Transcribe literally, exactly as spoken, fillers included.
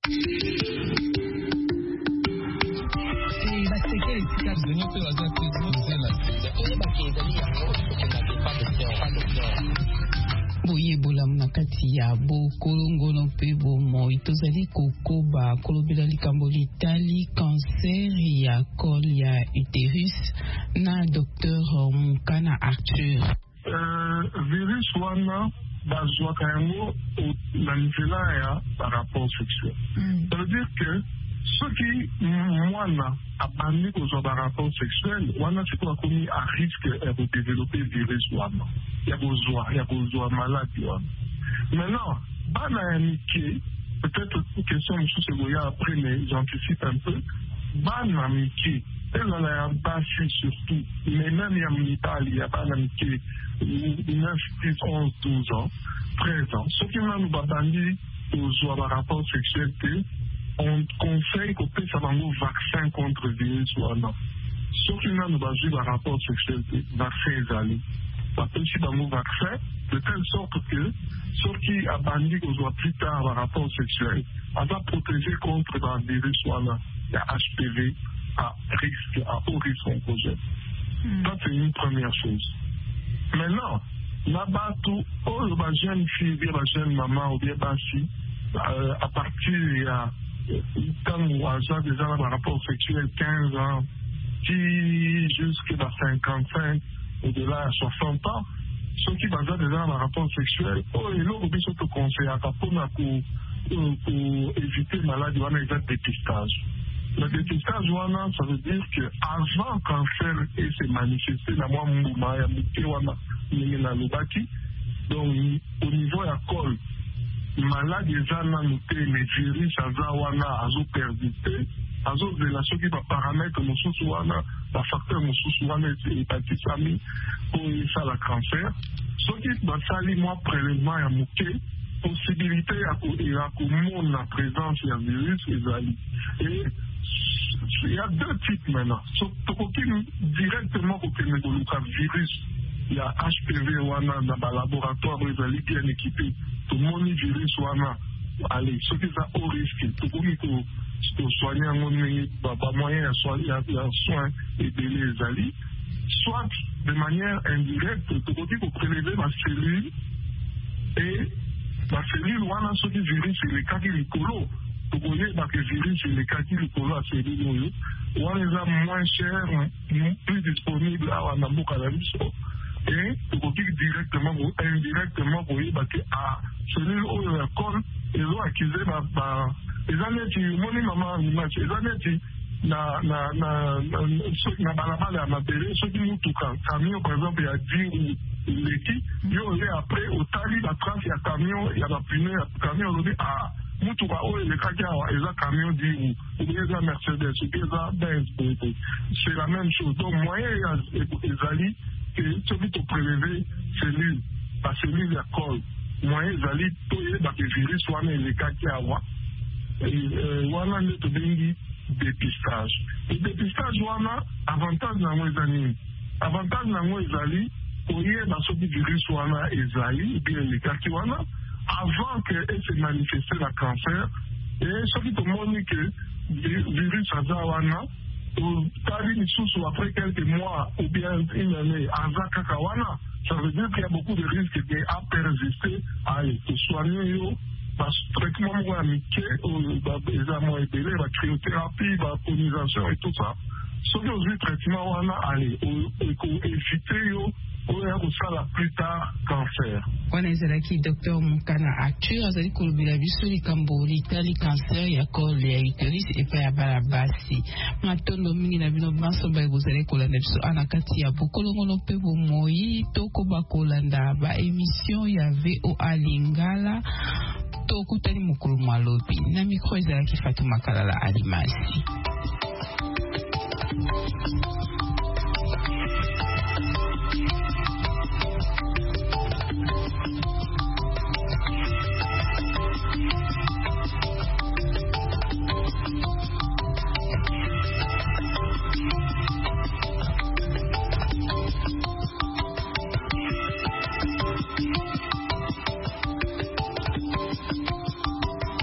boyebola na kati ya bokolongono pe bomo itozali kokoba kolobela likambo litali cancer ya col ya utérus na docteur Mukana Arthur. Euh, virus wana bazwaka yango na nzela ya rapport sexuel. Mm. Ça veut dire que ceux qui mwana abandi kozwa ba rapport sexuel wana sikoyo akomi à risque ya kodévelopper virus wana ya kozwa ya kozwa maladie wana. Maintenant bana ya mike peut-être une question mosusu ekoya après mais j'anticipe un peu bana mike ezala ya basi surtout mais même ya mibali ya bana mike neuf, dix, onze, douze ans treize ans soki nanu babandi kozwa ba rapport sexuel te on conseille kopesa bango vaccin contre virus wana soki nanu bazwi ba rapport sexuel te vaccin ezali bapesi bango vaccin de telle sorte que soki abandi kozwa plus tard ba rapport sexuel aza protégé contre ba virus wana ya H P V à risque, à haut risque oncogène. Mm. Ça, c'est une première chose. Maintenant, là-bas, tout, oh, le jeune fille, bien la jeune maman, ou bien basi, euh, à partir il y a quand on a déjà un rapport sexuel quinze ans, qui jusqu'à cinquante-cinq, au-delà à soixante ans, ceux qui ont déjà un rapport sexuel, oh, et là, on peut se conseiller à pour éviter maladie, on a un dépistage. Le dépistage, ça veut dire qu'avant que le cancer ait se manifesté dans moi, donc au niveau de la colle, malade déjà n'a noté les virus, azawana, azo perdité, azo de la chose qui va paramètre, mon sous-souana, la facteur mon sous-souana, hépatite amie, pour ça le cancer. Ce qui va salir moi prélèvement à mouquet, possibilité à qu'on la présence du virus et il y a deux types maintenant. Directement au virus, il y a H P V wana dans le laboratoire où ils sont bien équipés. Tout le monde virus wana. Allez, ce qui est au risque, tout le monde pour soigner un moyen de soins et de les alliés. Soit de manière indirecte, tout le monde pour prélever ma cellule et la cellule wana ce qui virus c'est le cas qui est colo. Vous voyez que le virus c'est le cas qui est colo à cellule on les a moins cher, plus disponible à Wanamoukalamis et vous voyez directement ou indirectement vous voyez que à cellule où le corps ils ont accusé les années qui moni maman image les années qui na na na na balabala ya mabele soki mutuka camion par exemple ya dix leki yo le après otali la trace ya camion ya ba pneu ya camion lobi ah mutuka oyo le kaki awa eza camion dix ou bien eza Mercedes ou bien eza Benz c'est la même chose donc moyen ezali que soki to prélever cellule la cellule ya col moyen ezali to yeba ke virus wana le kaki awa wana nde tobengi dépistage. Le dépistage wana avantage na mo ezali. Avantage na mo ezali oye ba soki virus wana ezali bien le cas wana avant que elle se manifeste la cancer et soki to moni que virus aza wana ou tali lisusu après quelques mois ou bien une année aza kaka wana ça veut dire qu'il y a beaucoup de risques de à persister à te soigner yo parce que traitement moi amitié les amants et bébés la cryothérapie la pollinisation et tout ça ce que vous traitement on a allé éviter yo pour ça la plus tard cancer wana ezalaki docteur Mukana Arthur azali kolobela biso likambo litali cancer ya col ya utérus epai ya bana basi matondo mingi na bino banso baye bozali kolanda biso ana kati ya bokolongono mpe bomoi tokoba kolanda ba émission ya V O A Lingala tokutani mukulu malobi na mikro ezalaki Fatuma Kalala Alimasi.